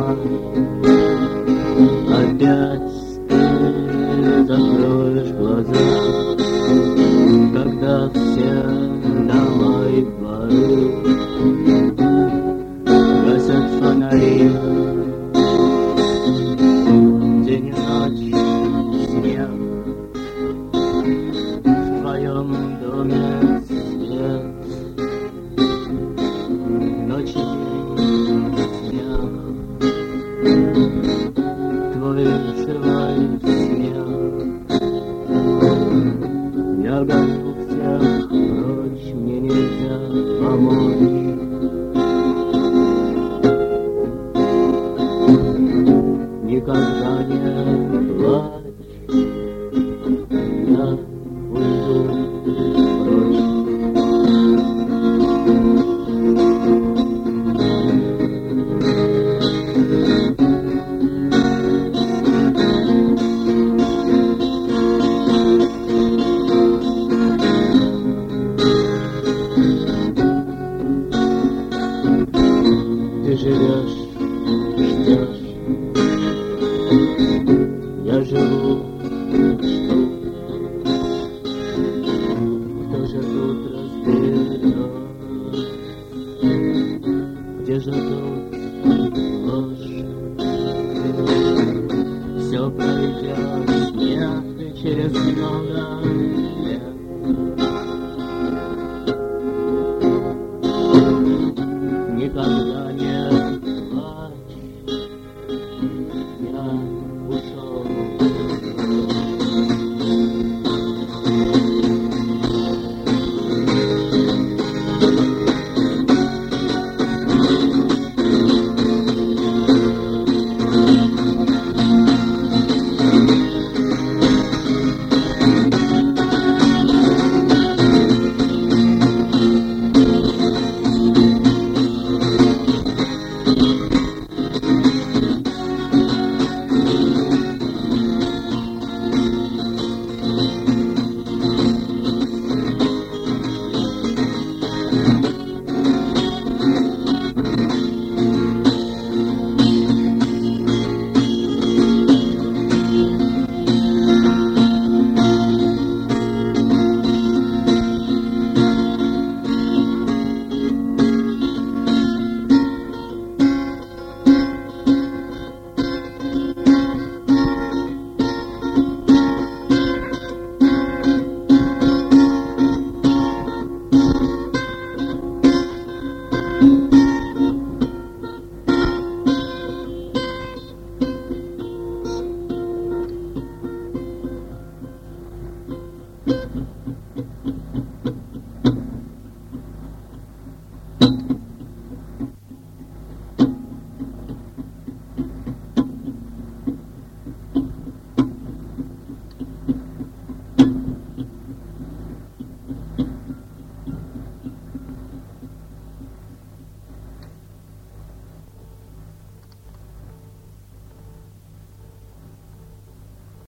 Опять ты закроешь глаза, когда все дома и дворы гасят фонари. День и ночь снег, в твоем доме свет, ночь и день снег, твой живой смех. Я гоню всех прочь, мне нельзя помочь. Никогда не плачь, я уйду прочь. Ты живешь, ждешь, я живу, жду. Кто же тут разберет, где же тут ложь? Все пройдет, нет, через много